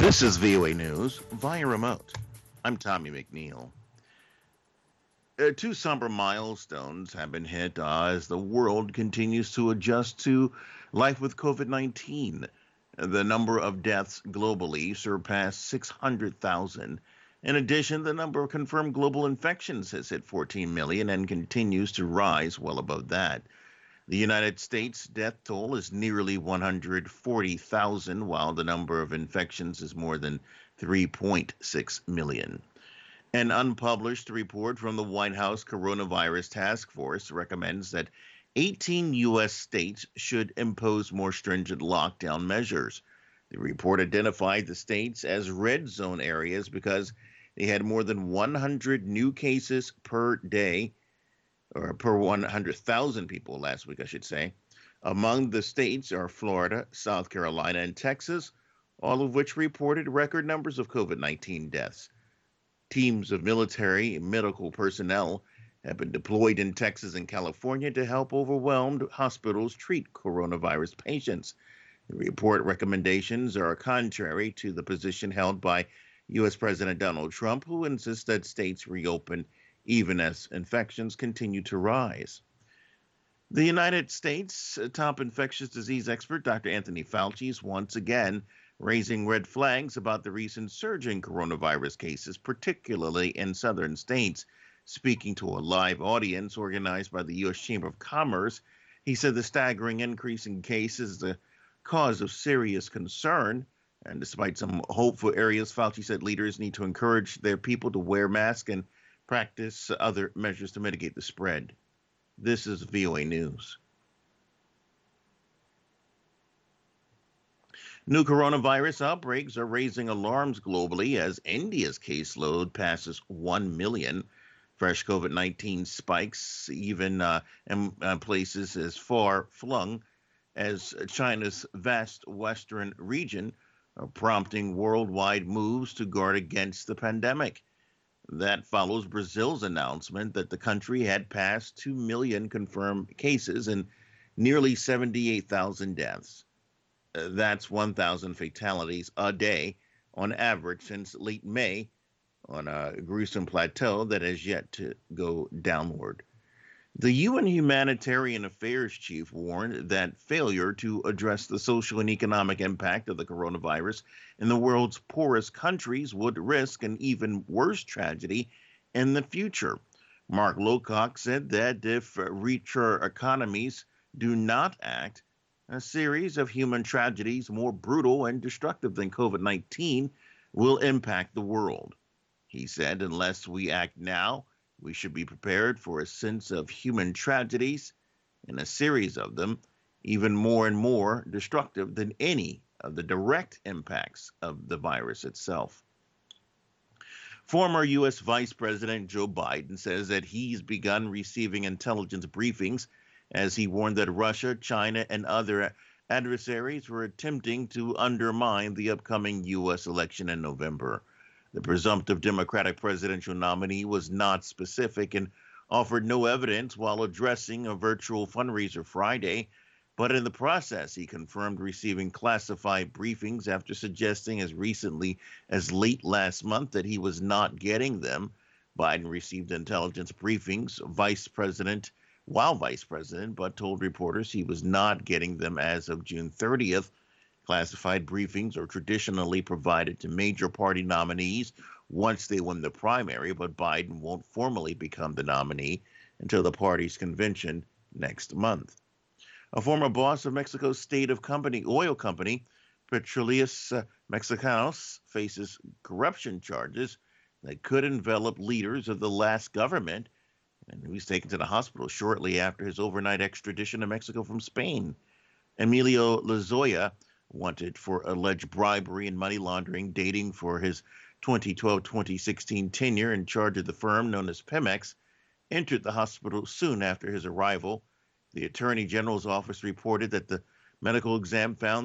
This is VOA News via remote. I'm Tommy McNeil. Two somber milestones have been hit as the world continues to adjust to life with COVID 19. The number of deaths globally surpassed 600,000. In addition, the number of confirmed global infections has hit 14 million and continues to rise well above that. The United States death toll is nearly 140,000, while the number of infections is more than 3.6 million. An unpublished report from the White House Coronavirus Task Force recommends that 18 U.S. states should impose more stringent lockdown measures. The report identified the states as red zone areas because they had more than 100 new cases per day, or per 100,000 people last week, I should say. Among the states are Florida, South Carolina, and Texas, all of which reported record numbers of COVID 19 deaths. Teams of military and medical personnel have been deployed in Texas and California to help overwhelmed hospitals treat coronavirus patients. The report recommendations are contrary to the position held by U.S. President Donald Trump, who insists that states reopen even as infections continue to rise. The United States top infectious disease expert, Dr. Anthony Fauci, is once again raising red flags about the recent surge in coronavirus cases, particularly in southern states. Speaking to a live audience organized by the U.S. Chamber of Commerce, he said the staggering increase in cases is the cause of serious concern. And despite some hopeful areas, Fauci said leaders need to encourage their people to wear masks and practice other measures to mitigate the spread. This is VOA News. New coronavirus outbreaks are raising alarms globally as India's caseload passes 1 million. Fresh COVID 19 spikes, even in places as far flung as China's vast western region, are prompting worldwide moves to guard against the pandemic. That follows Brazil's announcement that the country had passed 2 million confirmed cases and nearly 78,000 deaths. That's 1,000 fatalities a day on average since late May, on a gruesome plateau that has yet to go downward. The UN Humanitarian Affairs Chief warned that failure to address the social and economic impact of the coronavirus in the world's poorest countries would risk an even worse tragedy in the future. Mark Lowcock said that if richer economies do not act, a series of human tragedies more brutal and destructive than COVID 19 will impact the world. He said, unless we act now, we should be prepared for a sense of human tragedies, and a series of them, even more and more destructive than any of the direct impacts of the virus itself. Former U.S. Vice President Joe Biden says that he's begun receiving intelligence briefings as he warned that Russia, China, and other adversaries were attempting to undermine the upcoming U.S. election in November. The presumptive Democratic presidential nominee was not specific and offered no evidence while addressing a virtual fundraiser Friday, but in the process, he confirmed receiving classified briefings after suggesting as recently as late last month that he was not getting them. Biden received intelligence briefings while vice president, but told reporters he was not getting them as of June 30th. Classified briefings are traditionally provided to major party nominees once they win the primary, but Biden won't formally become the nominee until the party's convention next month. A former boss of Mexico's oil company, Petróleos Mexicanos, faces corruption charges that could envelop leaders of the last government, and he was taken to the hospital shortly after his overnight extradition to Mexico from Spain. Emilio Lozoya, wanted for alleged bribery and money laundering dating for his 2012-2016 tenure in charge of the firm known as Pemex, entered the hospital soon after his arrival. The Attorney General's office reported that the medical exam found